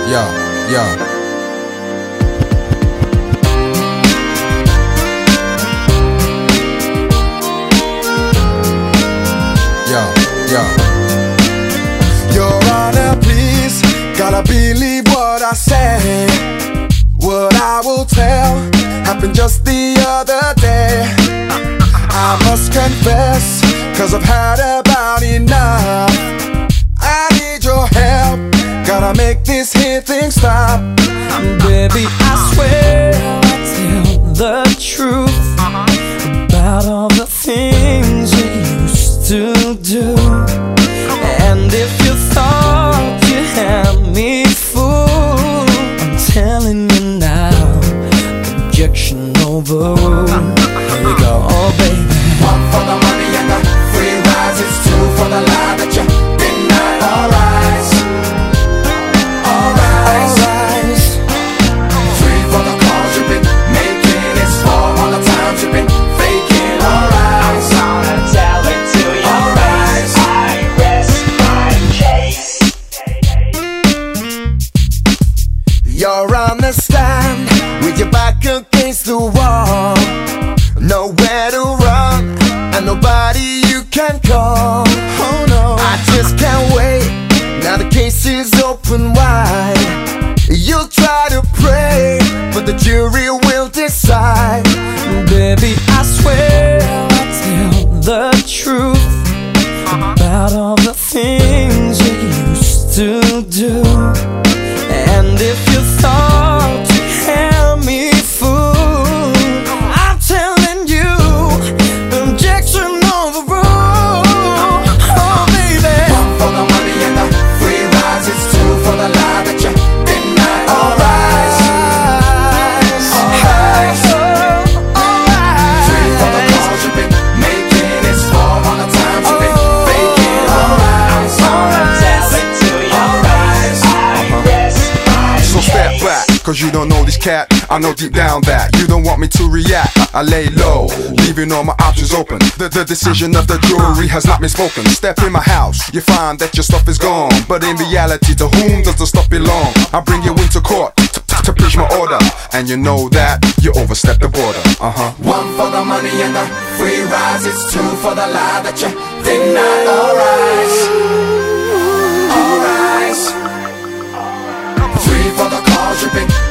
Yeah, yeah. Yeah. Your Honor, please, gotta believe what I say. What I will tell happened just the other day. I must confess, cause I've had about enough. I need your help, gotta make this here thing stop. Baby, I swear I'll tell the truth about all the things you used to do. And if you thought you had me fooled, I'm telling you now, objection overruled. Here we go, oh baby. One for the money and the free rides, it's two for the lie that you deny. All rise, all rise, all rise. Three for the calls you've been making, it's four all the times you've been faking. All rise, I'm gonna tell it to you. all rise. I rest my case. You're on the stand with your back against the wall, nowhere to run and nobody you can call. Oh no, I just can't wait. Now the case is open wide. You'll try to pray, but the jury will decide. Baby, I swear I'll tell the truth about all the things you used to do. And if you thought you had me fooled, I'm telling you, objection overruled. Oh baby. One for the money and the free rides, it's two for the lie that you deny. All rise, all rise. Three for the calls you've been making, it's four all the times you've been faking. All rise, all rise. Tell it to you. All rise. I rest my So step case. back, cause you don't know this cat. I know deep down that you don't want me to react. I lay low, leaving all my options open. The decision of the jury has not been spoken. Step in my house, you find that your stuff is gone. But in reality, to whom does the stuff belong? I bring you into court to preach my order, and you know that you overstepped the border. One for the money and the free rides, it's two for the lie that you deny. All rise, all rise. Three for the calls you've been